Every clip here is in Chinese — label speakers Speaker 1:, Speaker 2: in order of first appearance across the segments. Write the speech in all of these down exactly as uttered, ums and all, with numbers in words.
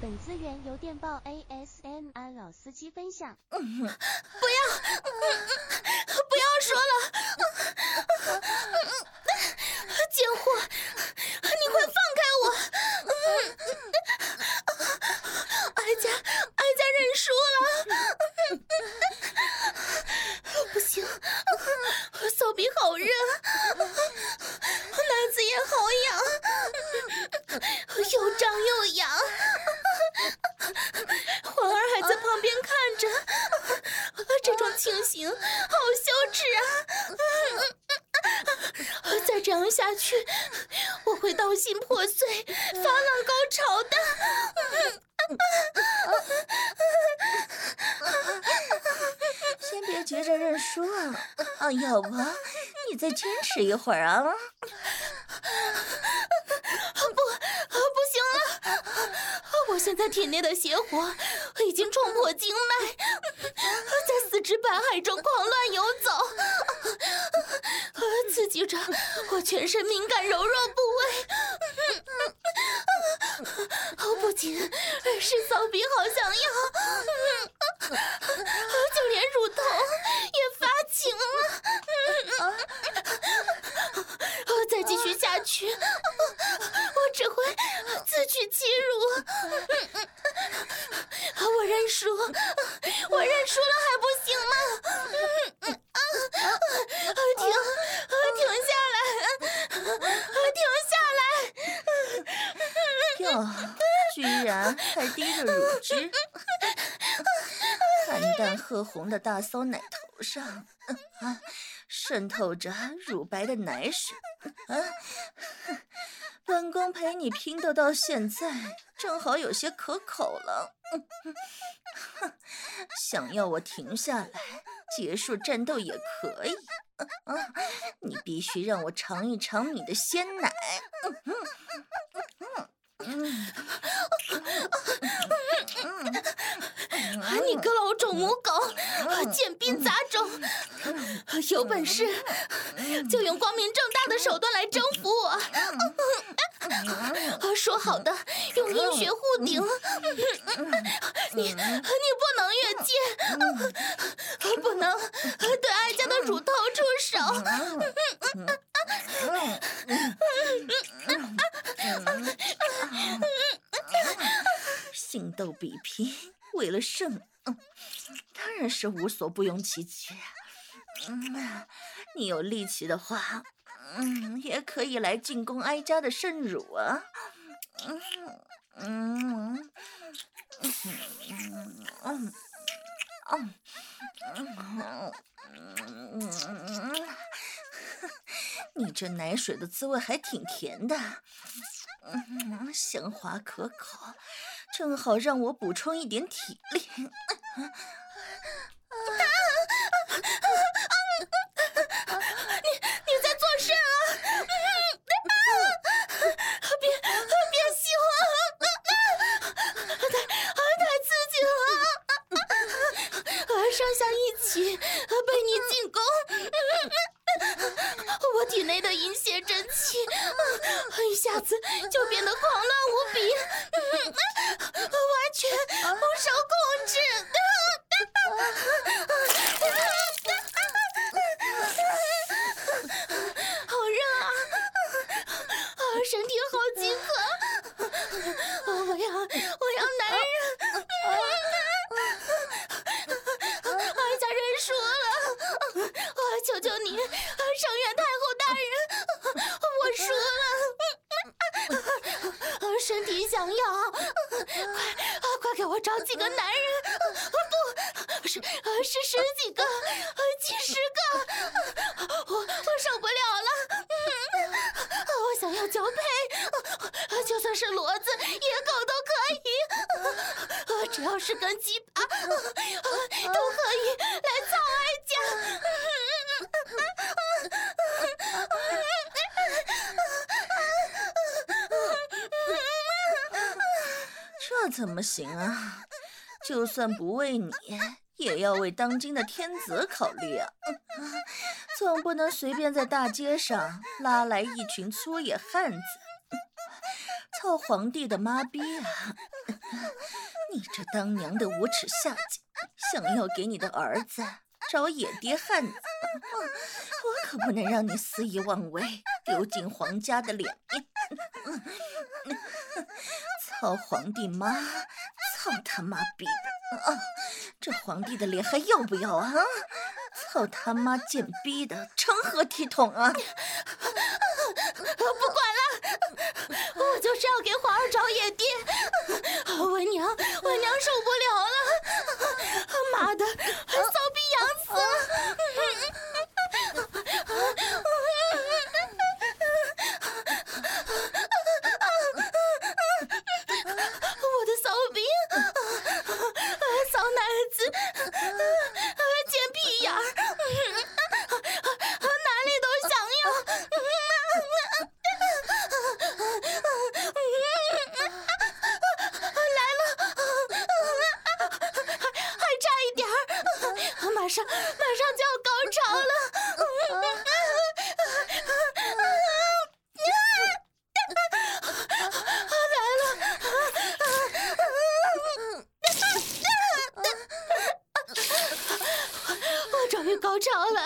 Speaker 1: 本资源由电报 A S M R 老司机分享。
Speaker 2: 嗯，不要，嗯、不要说了，贱货，你快放开我！嗯、哀家，哀家认输了。不行，骚逼好热，奶子也好痒，又胀又痒。皇儿还在旁边看着，这种情形好羞耻啊！再这样下去，我会刀心破碎、发浪高潮的。
Speaker 3: 先别急着认输啊！啊，要不你再坚持一会儿啊？
Speaker 2: 不，不行了！我现在体内的邪火已经冲破经脉，在四肢百骸中狂乱游走，刺激着我全身敏感柔弱部位。不仅是骚逼好想要，就连乳头也发情了。再继续下去，我只会自取其辱。我认输，我认输了还不行吗？停，停下来，停下来！
Speaker 3: 哟，居然还滴着乳汁，淡淡褐红的大骚奶头上，啊，渗透着乳白的奶水。啊，本宫陪你拼斗到现在，正好有些可口了。想要我停下来结束战斗也可以，啊，你必须让我尝一尝你的鲜奶。
Speaker 2: 你个老种母狗，贱婢杂种，有本事就用光明正大的手段来征服我。说好的用阴血护顶，你你不能越界，不能对哀家的乳头出手。
Speaker 3: 性斗比拼，为了胜，嗯，当然是无所不用其极。嗯，你有力气的话，嗯，也可以来进攻哀家的圣乳啊。嗯嗯嗯嗯嗯嗯，你这奶水的滋味还挺甜的。嗯，香滑可口，正好让我补充一点体力。
Speaker 2: 你你在做甚啊？别别吸我！太太刺激了！上下一起被你进攻。我体内的阴血真气一下子就变得狂乱无比，完全不受控制。好热啊！啊，身体好饥渴！我要我要男人！哀家认输了！我求求你，圣元太后大人，我输了！身体想要，快快给我找几个男人！不是是十几个，几十个，我我受不了了！我想要交配，就算是骡子、野狗都可以，只要是根鸡巴都可以来操哀家。
Speaker 3: 这怎么行啊？就算不为你，也要为当今的天子考虑啊！总不能随便在大街上拉来一群粗野汉子，操皇帝的妈逼啊！ 你这当娘的无耻下贱，想要给你的儿子找野爹汉子，我可不能让你肆意妄为，丢尽皇家的脸面。操皇帝妈！操他妈逼的！啊，这皇帝的脸还要不要啊？操他妈贱逼的，成何体统啊！
Speaker 2: 不管了，我就是要给皇儿找野爹。文娘，文娘受不了了！妈的，骚逼养死了！我的骚逼，骚奶子，贱屁眼儿，哪里都想要。来了，还差一点儿，马上马上就要高潮了。我终于高潮了。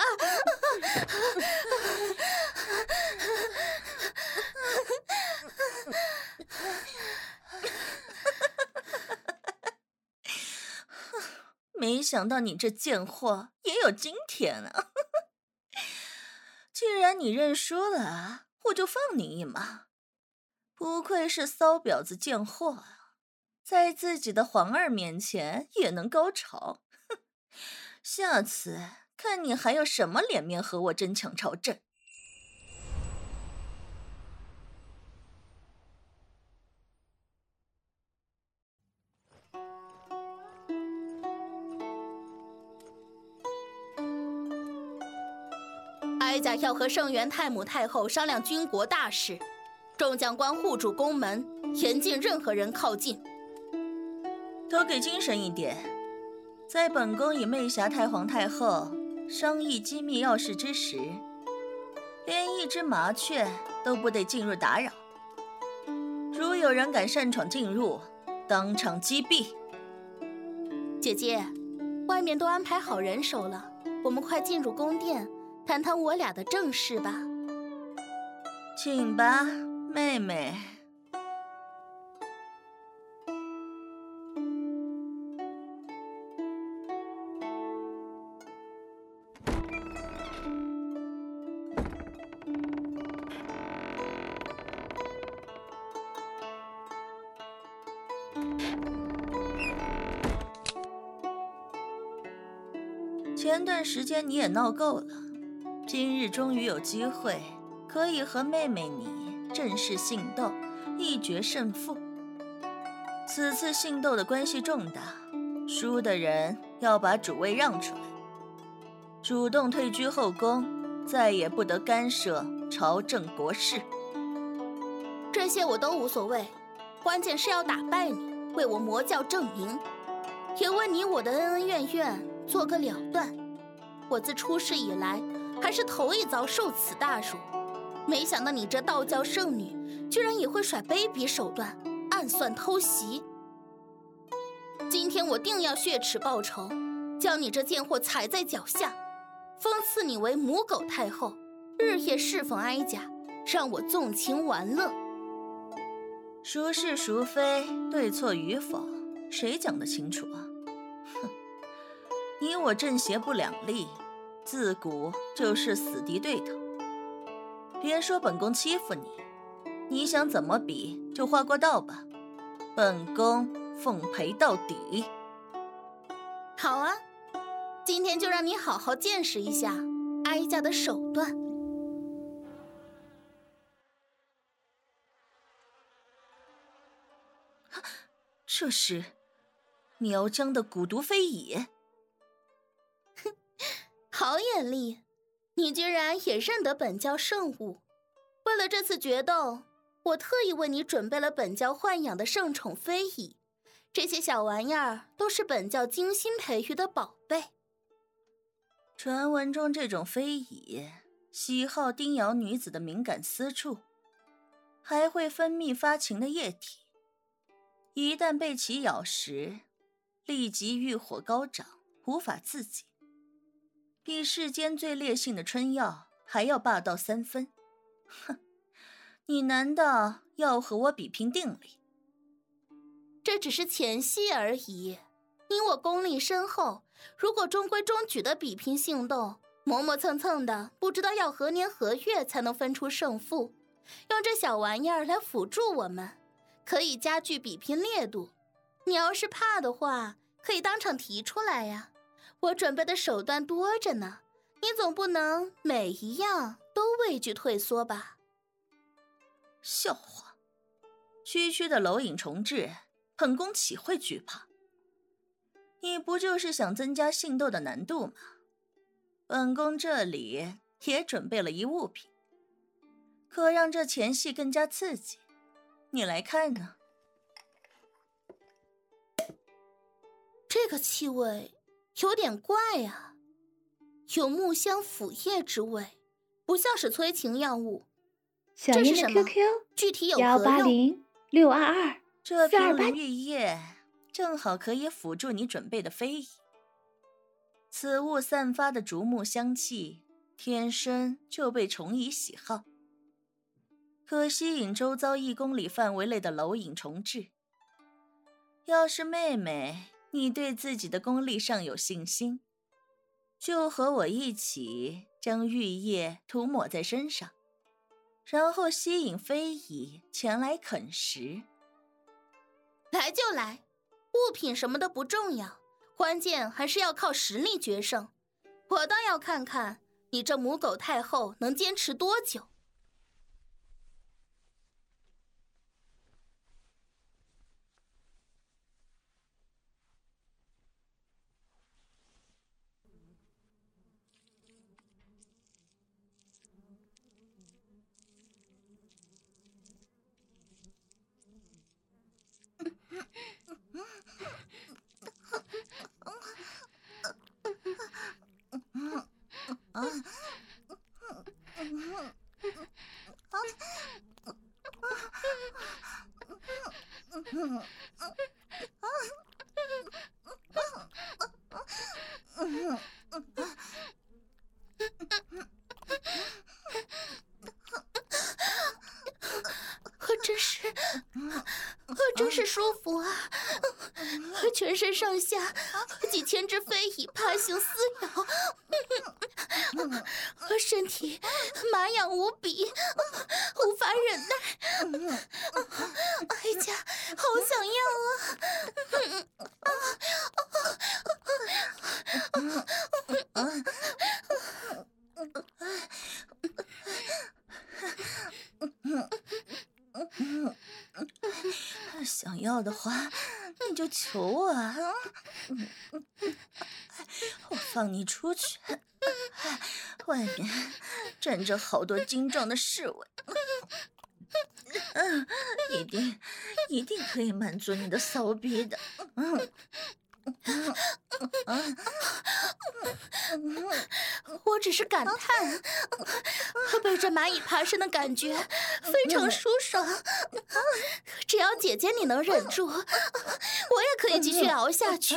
Speaker 3: 没想到你这贱货也有今天啊！既然你认输了，我就放你一马。不愧是骚婊子贱货啊，在自己的皇儿面前也能高潮。下次看你还有什么脸面和我争抢朝政。
Speaker 2: 哀家要和圣元太母太后商量军国大事，众将官护住宫门，严禁任何人靠近。
Speaker 3: 都给精神一点，在本宫与媚霞太皇太后商议机密要事之时，连一只麻雀都不得进入打扰。如有人敢擅闯进入，当场击毙。
Speaker 2: 姐姐，外面都安排好人手了，我们快进入宫殿，谈谈我俩的正事吧。
Speaker 3: 请吧，妹妹。前段时间你也闹够了，今日终于有机会可以和妹妹你正式信斗，一决胜负。此次信斗的关系重大，输的人要把主位让出来，主动退居后宫，再也不得干涉朝政国事。
Speaker 2: 这些我都无所谓，关键是要打败你，为我魔教正名，也为你我的恩恩怨怨做个了断。我自出世以来，还是头一遭受此大辱，没想到你这道教圣女，居然也会耍卑鄙手段，暗算偷袭。今天我定要血耻报仇，将你这贱货踩在脚下，封赐你为母狗太后，日夜侍奉哀家，让我纵情玩乐。
Speaker 3: 孰是孰非，对错与否，谁讲得清楚啊？哼，你我正邪不两立，自古就是死敌对头。别说本宫欺负你，你想怎么比就划过道吧，本宫奉陪到底。
Speaker 2: 好啊，今天就让你好好见识一下哀家的手段。
Speaker 3: 这是苗疆的蛊毒非也。
Speaker 2: 哼，好眼力，你居然也认得本教圣物。为了这次决斗，我特意为你准备了本教豢养的圣宠非蚁，这些小玩意儿都是本教精心培育的宝贝。
Speaker 3: 传闻中这种非蚁喜好叮咬女子的敏感私处，还会分泌发情的液体， 一旦被其咬食，立即欲火高涨，无法自己，比世间最烈性的春药还要霸道三分。哼，你难道要和我比拼定力？
Speaker 2: 这只是前戏而已，你我功力深厚，如果中规中矩的比拼性斗，磨磨蹭蹭的，不知道要何年何月才能分出胜负。用这小玩意儿来辅助我们，可以加剧比拼烈度。你要是怕的话，可以当场提出来呀。我准备的手段多着呢，你总不能每一样都畏惧退缩吧？
Speaker 3: 笑话！区区的蝼蚁重置，本宫岂会惧怕？你不就是想增加性斗的难度吗？本宫这里也准备了一物品，可让这前戏更加刺激。你来看呢。
Speaker 2: 这个气味有点怪呀、啊，有木香腐叶之味，不像是催情药物。
Speaker 4: 小燕的 Q Q
Speaker 2: 具体有
Speaker 4: 幺八零六二二
Speaker 3: 这瓶灵玉液正好可以辅助你准备的非遗。此物散发的竹木香气，天生就被虫蚁喜好，可吸引周遭一公里范围内的蝼蚁虫豸。要是妹妹你对自己的功力尚有信心，就和我一起将玉液涂抹在身上，然后吸引非蚁前来啃食。
Speaker 2: 来就来，物品什么的不重要，关键还是要靠实力决胜。我倒要看看你这母狗太后能坚持多久。真是，真是舒服啊！全身上下几千只飞蚁爬行撕咬，身体麻痒无比，无法忍耐。哎呀，好想要
Speaker 3: 啊！想要的话，你就求我啊！我放你出去，外面站着好多精壮的侍卫，嗯，一定一定可以满足你的骚逼的。嗯
Speaker 2: 我只是感叹，被这蚂蚁爬身的感觉非常舒爽。只要姐姐你能忍住，我也可以继续熬下去。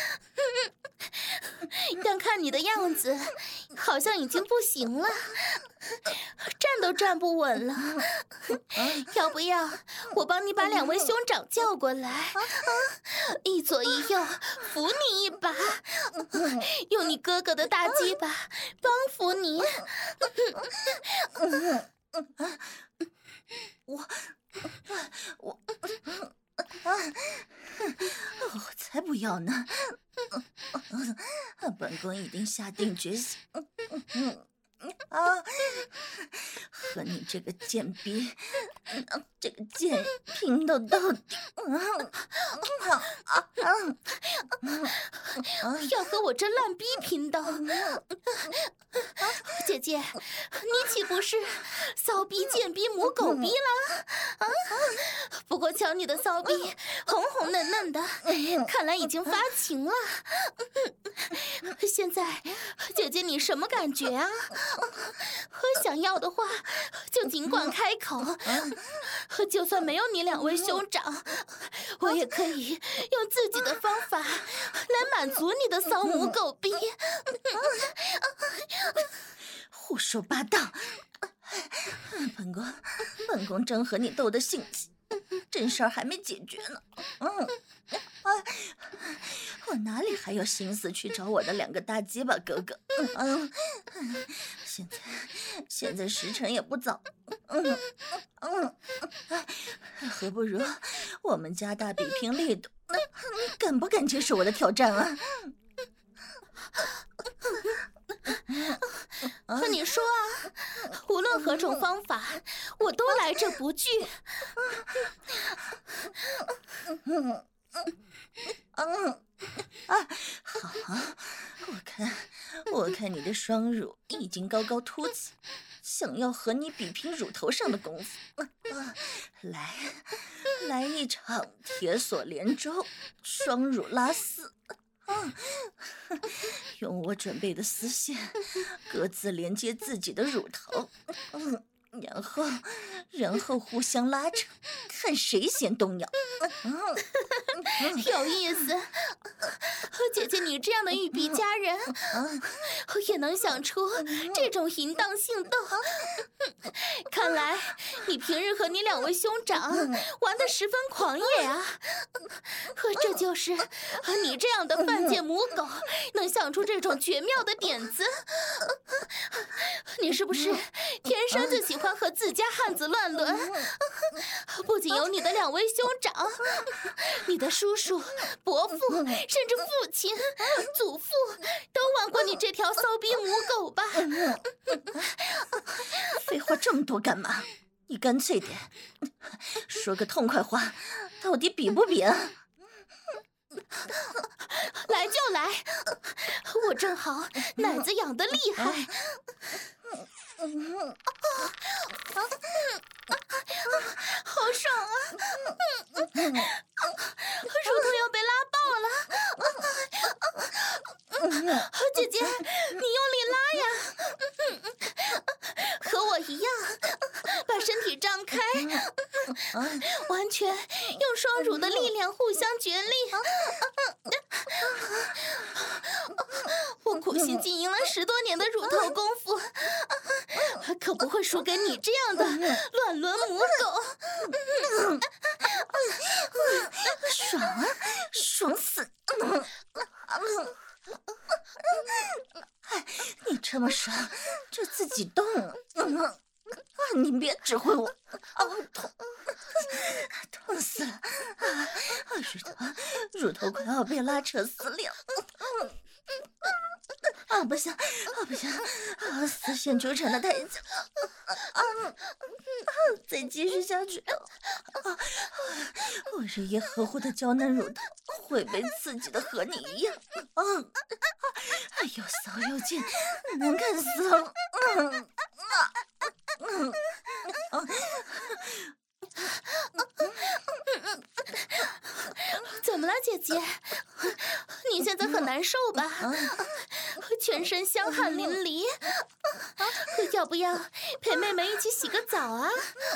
Speaker 2: 但看你的样子，好像已经不行了，站都站不稳了。要不要我帮你把两位兄长叫过来，一左一右扶你一把，用你哥哥的大鸡巴帮扶你。
Speaker 3: 我我我才不要呢！本宫已经下定决心，啊，和你这个贱逼，这个贱拼斗到底！
Speaker 2: 要和我这烂逼拼斗？姐姐，你岂不是骚逼、贱逼、母狗逼了？啊！不过瞧你的骚逼，红红嫩嫩的，看来已经发情了。现在，姐姐你什么感觉啊？想要的话，就尽管开口。就算没有你两位兄长， 我也可以用自己的方法来满足你的骚母狗逼。
Speaker 3: 胡说八道！本宫，本宫正和你斗得兴起，这事儿还没解决呢。嗯，啊，我哪里还有心思去找我的两个大鸡巴哥哥？嗯嗯，现在现在时辰也不早，嗯嗯，何不如我们加大比拼力度？你敢不敢接受我的挑战啊？
Speaker 2: 你说啊，无论何种方法，我都来者不拒。
Speaker 3: 嗯嗯啊，好啊，我看我看你的双乳已经高高凸起，想要和你比拼乳头上的功夫。啊、来来一场铁锁连舟，双乳拉丝。啊，用我准备的丝线各自连接自己的乳头，嗯，然后然后互相拉扯，看谁先动摇。嗯，
Speaker 2: 有意思，姐姐你这样的玉璧佳人，也能想出这种淫荡性斗。看来你平日和你两位兄长玩得十分狂野啊！这就是你这样的犯贱母狗能想出这种绝妙的点子。你是不是天生就喜欢和自家汉子乱伦？不仅有你的两位兄长，你的叔叔、伯父，甚至父亲、祖父都玩过你这条骚逼母狗吧？
Speaker 3: 废话这么多干嘛？你干脆点，说个痛快话，到底比不比啊？
Speaker 2: 来就来，我正好奶子痒得厉害。好爽啊！乳头要被拉爆了！姐姐，你用力拉呀！和我一样，把身体张开，完全用双乳的力量互相角力。我苦心经营了十多年的乳头功夫，可不会输给你这样的乱伦母狗。
Speaker 3: 爽啊，爽死！你这么爽，就自己动。啊，你别指挥我，啊，痛，痛死了！啊，乳头，乳头快要被拉扯撕裂了。啊，不行，啊不行，啊，丝线纠缠的太紧了，啊，再继续下去，啊，我这一呵护的娇嫩乳头会被刺激的和你一样，啊，又骚又贱，难看死了，嗯啊嗯啊。
Speaker 2: 怎么了，姐姐？你现在很难受吧？全身香汗淋漓，要不要陪妹妹一起洗个澡啊？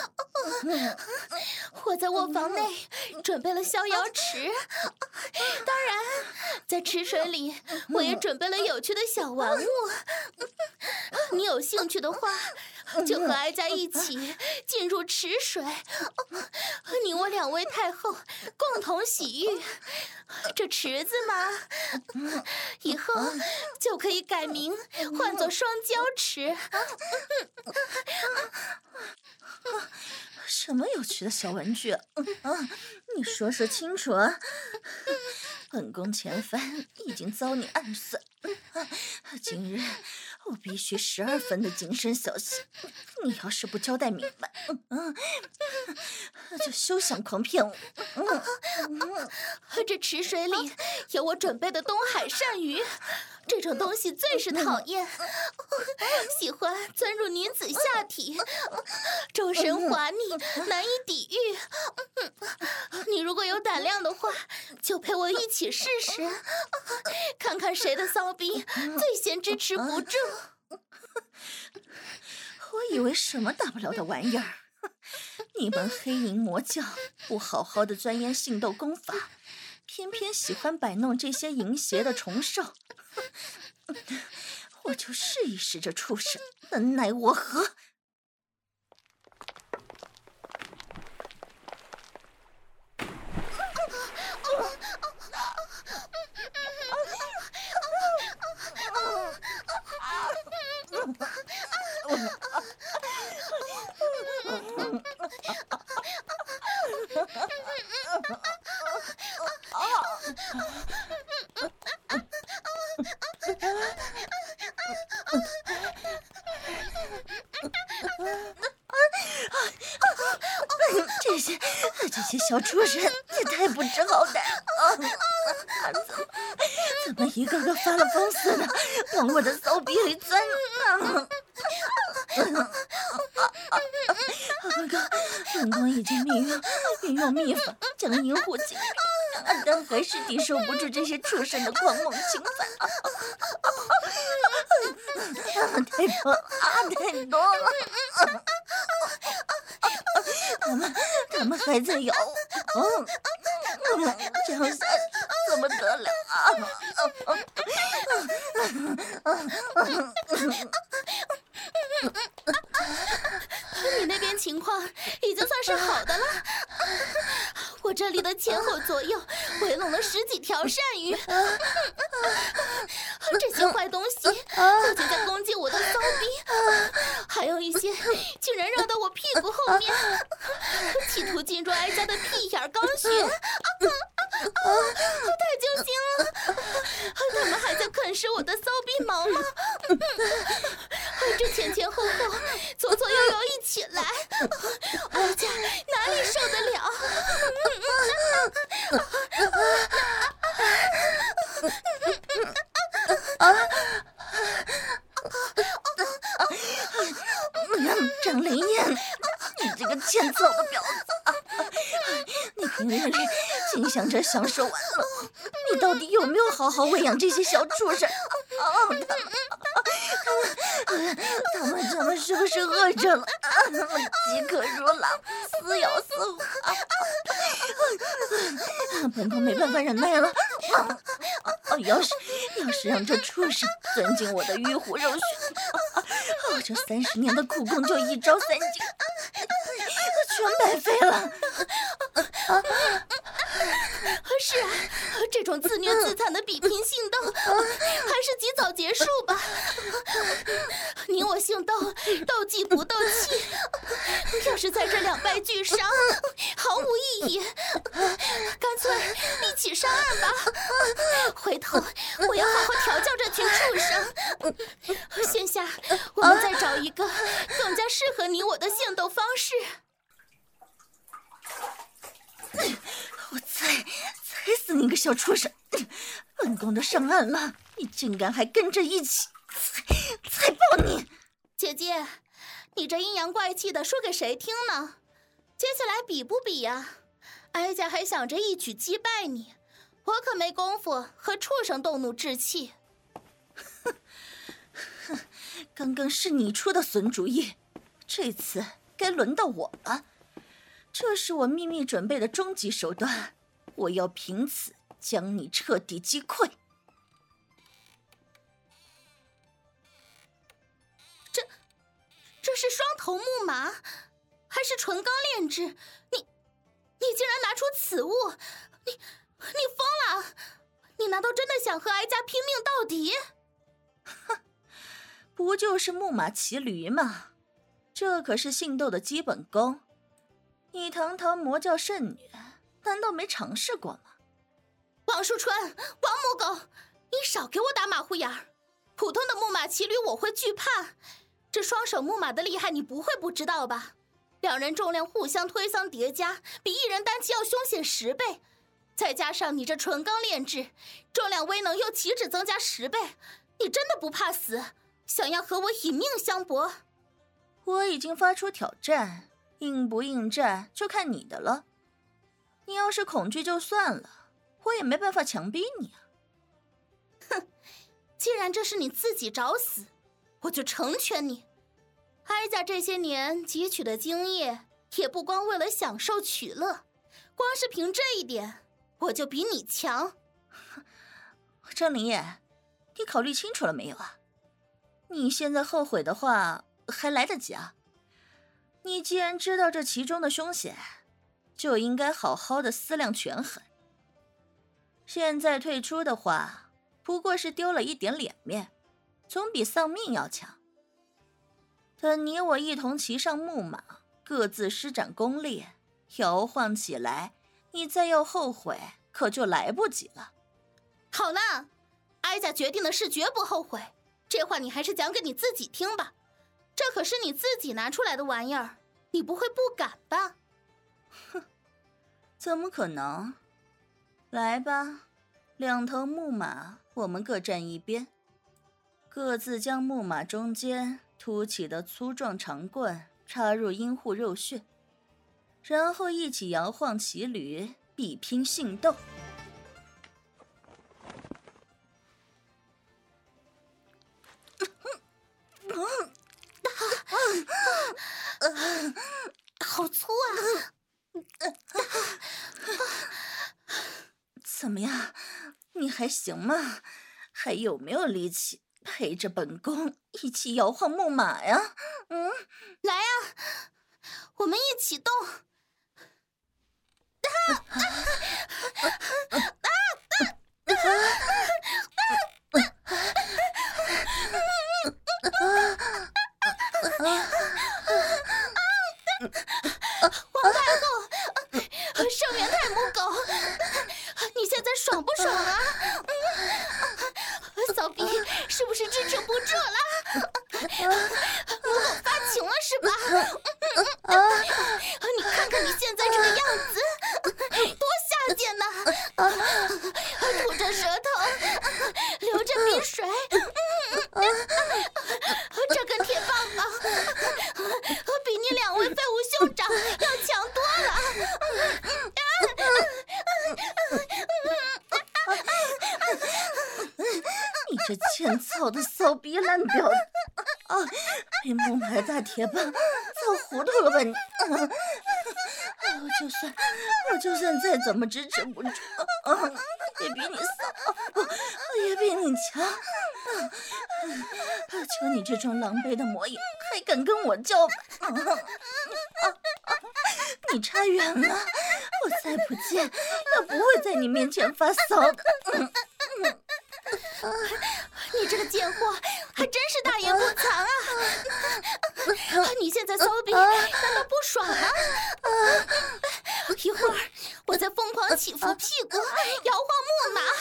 Speaker 2: 我在卧房内准备了逍遥池，当然，在池水里我也准备了有趣的小玩物。你有兴趣的话，就和哀家一起进入池水，你我两位太后共同洗浴。这池子嘛，以后就可以改名换作双娇池。
Speaker 3: 什么有趣的小玩具啊？啊，你说说清楚啊！本宫前番已经遭你暗算，今日我必须十二分的谨慎小心。你要是不交代明白，嗯，就休想狂骗我。嗯，
Speaker 2: 这池水里有我准备的东海鳝鱼，这种东西最是讨厌，喜欢钻入女子下体，周身滑腻，难以抵御。你如果有胆量的话，就陪我一起试试，看看谁的骚逼最先支持不住。
Speaker 3: 我以为什么大不了的玩意儿， 你们黑银魔教不好好的钻研性斗功法，偏偏喜欢摆弄这些淫邪的虫兽。我就试一试这畜生能奈我何。这些这些小畜生也太不知好歹了！怎么怎么一个个发了疯似的往我的骚逼里钻呢？本宫本宫已经运用运用秘法将阴护禁闭，但还是抵受不住这些畜生的狂猛侵犯。太多了啊，太多了！他们他们还在咬我，嗯，这样下去怎么得了啊？
Speaker 2: 你那边情况已经算是好的了，我这里的前后左右围拢了十几条鳝鱼，这些坏东西不仅在攻击我的骚逼，还有一些竟然绕到我屁股后面，企图进入哀家的屁眼肛穴，太揪心了！他们还在啃食我的骚逼毛毛，这前前后后、左左右右一起来，哀家哪里受得了？
Speaker 3: 张灵燕，你这个欠揍的婊子！你平日里净想着享受玩乐，你到底有没有好好喂养这些小畜生？哦，他们，他们，他们是不是饿着了？饥渴如狼，撕咬似虎。本宫没办法忍耐了。哦，要是要是让这畜生钻进我的玉虎肉穴，哦，这三十年的苦功就一朝散尽，全白费了。
Speaker 2: 是啊，这种自虐自残的比拼性斗，还是及早结束吧。你我性斗，斗技不斗气，要是在这两败俱伤，毫无意义。干脆一起上岸吧。回头我要好好调教这群畜生。线下我们再找一个更加适合你我的性斗方式。
Speaker 3: 我踩踩死你个小畜生！本宫都上岸了，你竟敢还跟着一起踩踩爆你！
Speaker 2: 姐姐，你这阴阳怪气的说给谁听呢？接下来比不比呀？哀家还想着一举击败你，我可没工夫和畜生斗怒置气。
Speaker 3: 刚刚是你出的损主意，这次该轮到我了。这是我秘密准备的终极手段，我要凭此将你彻底击溃。
Speaker 2: 这，这是双头木马，还是纯钢炼制？你，你竟然拿出此物！你，你疯了！你难道真的想和哀家拼命到底？
Speaker 3: 哼，不就是木马骑驴吗？这可是性斗的基本功。你堂堂魔教圣女，难道没尝试过吗？
Speaker 2: 王淑春，王母狗，你少给我打马虎眼儿！普通的木马骑驴我会惧怕，这双手木马的厉害你不会不知道吧？两人重量互相推搡叠加，比一人单骑要凶险十倍，再加上你这纯钢炼制，重量威能又岂止增加十倍？你真的不怕死？想要和我以命相搏？
Speaker 3: 我已经发出挑战。应不应战就看你的了。你要是恐惧就算了，我也没办法强逼你啊。
Speaker 2: 哼，既然这是你自己找死，我就成全你。哀家这些年汲取的经验， 也不光为了享受取乐，光是凭这一点，我就比你强。
Speaker 3: 张灵叶，你考虑清楚了没有啊？你现在后悔的话还来得及啊！你既然知道这其中的凶险，就应该好好的思量权衡。现在退出的话，不过是丢了一点脸面，总比丧命要强。等你我一同骑上木马，各自施展功力，摇晃起来，你再要后悔，可就来不及了。
Speaker 2: 好了，哀家决定的事绝不后悔，这话你还是讲给你自己听吧。这可是你自己拿出来的玩意儿，你不会不敢吧？
Speaker 3: 哼，怎么可能？来吧，两头木马，我们各站一边，各自将木马中间凸起的粗壮长棍插入阴户肉穴，然后一起摇晃骑驴，比拼性斗。
Speaker 2: 好粗啊！
Speaker 3: 怎么样，你还行吗？还有没有力气陪着本宫一起摇晃木马呀？嗯，
Speaker 2: 来啊，我们一起动！王太后，圣元太母狗，你现在爽不爽啊？嗯，骚逼是不是支持不住了？母狗发情了是吧？你看看你现在这个样子，多下贱呐！吐着舌头，流着鼻水，这根铁棒棒比你两位废物兄长要强多了。
Speaker 3: 你这欠操的骚逼烂婊子啊！被木马的大铁棒操糊涂了吧你！啊我就算我就算再怎么支持不住，啊，也比你骚，也比你强。啊，求你这种狼狈的模样，还敢跟我叫板？啊啊啊！你差远了，我再不见，也不会在你面前发骚的。嗯
Speaker 2: 嗯、你这个贱货，还真是大言不惭啊！你现在骚逼，难道不爽吗？一会儿我再疯狂起伏屁股，摇晃木马，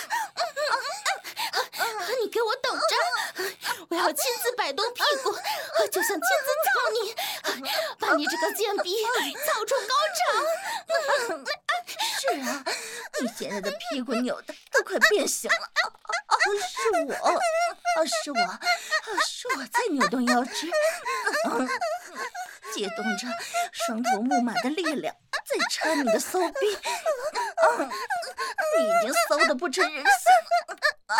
Speaker 2: 你给我等着！我要亲自摆动屁股，就像亲自操你，把你这个贱逼操出高潮！
Speaker 3: 是啊，你现在的屁股扭的都快变形了。啊，是我，啊，是我，啊，是我在扭动腰肢，嗯，借动着双头木马的力量，在插你的骚逼，嗯，你已经骚得不成人形，啊，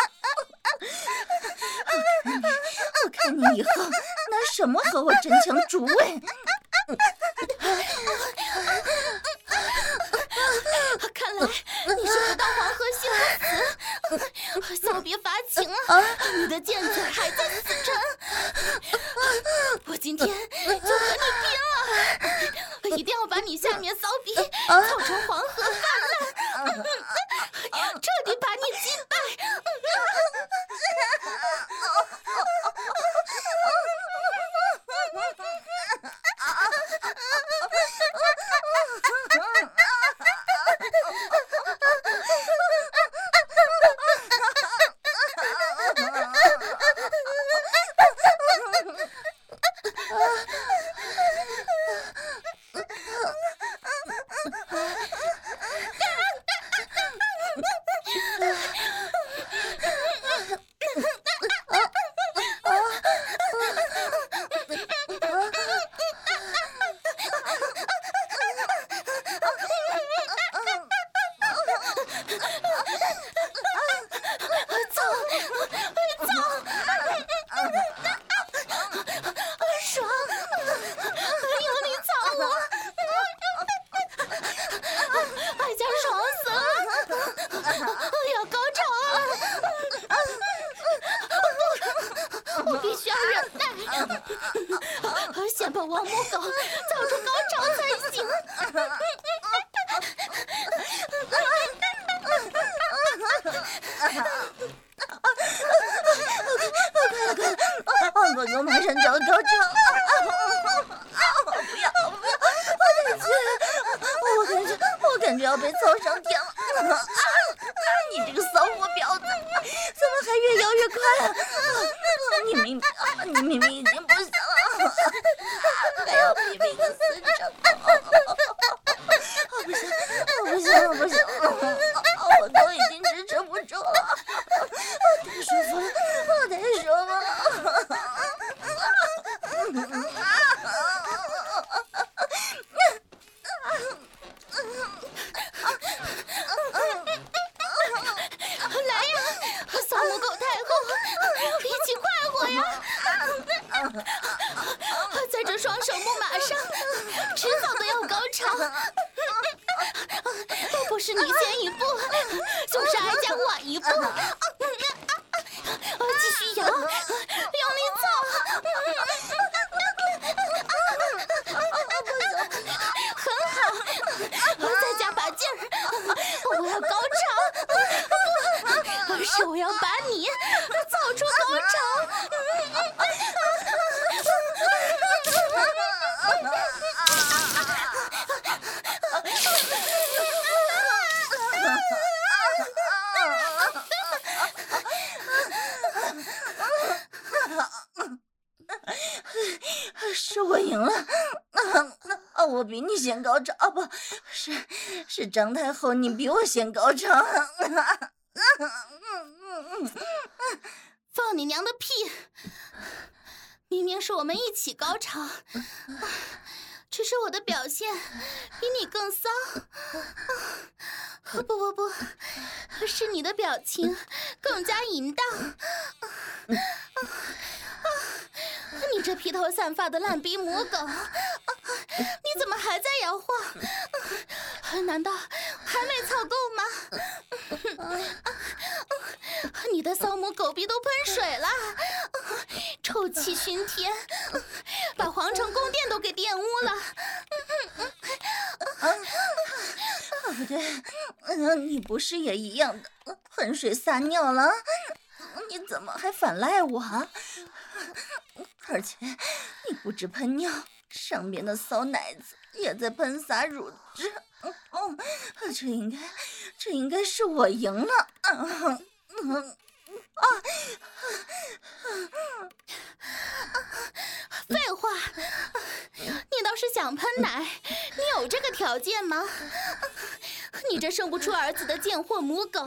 Speaker 3: 我看你，我看你以后拿什么和我争抢主位？
Speaker 2: 看来你是不到黄河心不死，骚别发情了，你的贱嘴还在死撑。我今天就和你拼了，一定要把你下面骚逼操成黄河泛滥，彻底把你击败。
Speaker 3: 感觉要被操上天了！啊啊！你这个骚货婊子，怎么还越摇越快啊？你明明你明明已经不行了，还要比比个死撑！不行，不行，不行，我都已经支撑不住了，太舒服了，我太舒服了。
Speaker 2: 来呀，骚母狗太后，一起快活呀！在这双手木马上，迟早都要高潮。不是你先一步，就是哀家晚一步。继续摇，用力操。很好，再加把劲儿，我要高潮。不，是我要把你造出高潮。
Speaker 3: 是我赢了，啊啊！我比你先高潮，啊不是，是张太后，你比我先高潮。
Speaker 2: 放你娘的屁！明明是我们一起高潮，只是我的表现比你更骚。不不不，是你的表情更加淫荡。你这披头散发的烂逼母狗，你怎么还在摇晃？难道还没操够吗？你的骚母狗逼都喷水了，臭气熏天，把皇城宫殿都给玷污了。
Speaker 3: 啊，不对，嗯，你不是也一样的喷水撒尿了？你怎么还反赖我啊？而且你不止喷尿，上边的骚奶子也在喷洒乳汁。哦，这应该，这应该是我赢了。嗯嗯啊！
Speaker 2: 废话，你倒是想喷奶，你有这个条件吗？你这生不出儿子的贱货母狗，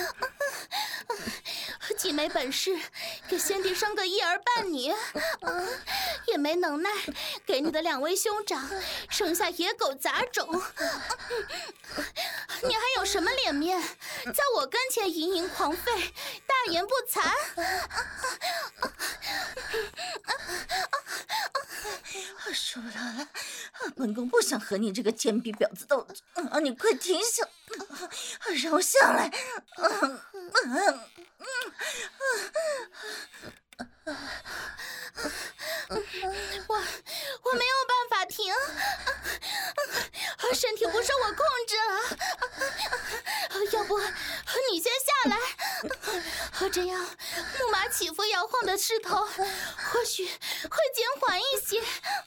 Speaker 2: 既没本事给先帝生个一儿半女，也没能耐给你的两位兄长生下野狗杂种，你还有什么脸面在我跟前盈盈狂吠，大言不惭？
Speaker 3: 受不了了，本宫不想和你这个贱婢婊子斗嘴，啊，你快停下，让我下来。
Speaker 2: 我我没有办法停，身体不受我控制了。要不你先下来，这样木马起伏摇晃的势头或许会减缓一些。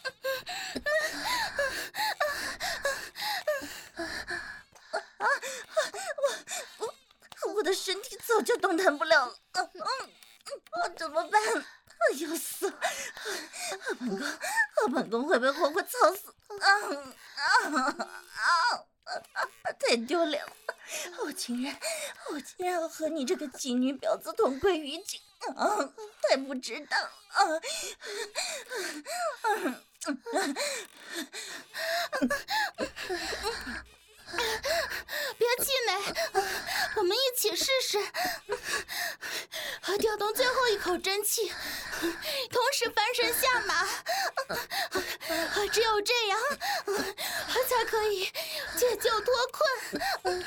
Speaker 3: 我我我的身体早就动弹不了了，嗯嗯，我怎么办？要死了！本宫，本宫会被活活操死！啊啊啊！太丢脸了！我竟然，我竟然要和你这个妓女婊子同归于尽！啊，太不值当了！啊！
Speaker 2: 别气馁，我们一起试试，调动最后一口真气，同时翻身下马。只有这样，才可以解救脱困。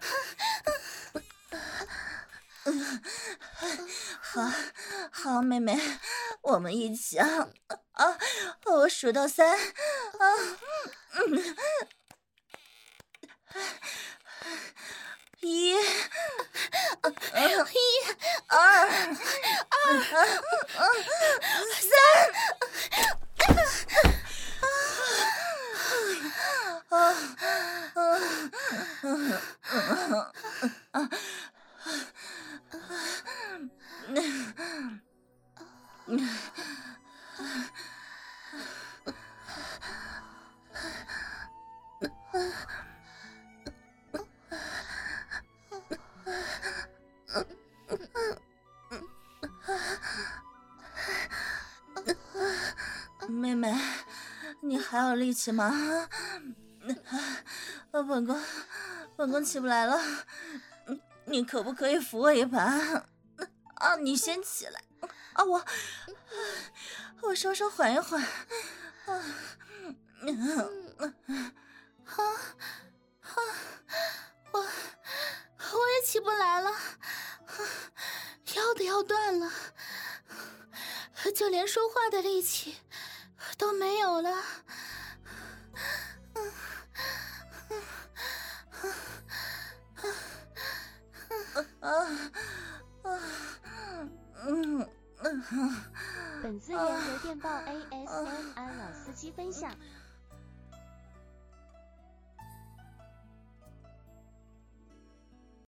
Speaker 3: 好，好，妹妹，我们一起啊啊！我数到三啊，嗯。一，一，二，二，三，啊啊啊！ 妹妹，你还有力气吗？本宫，本宫起不来了，你可不可以扶我一把？啊，你先起来，啊，我我稍稍缓一缓。啊，
Speaker 2: 啊啊！我我也起不来了，腰都要断了，就连说话的力气都没有了。
Speaker 1: 本资源由电报 A S M R 老司机分享。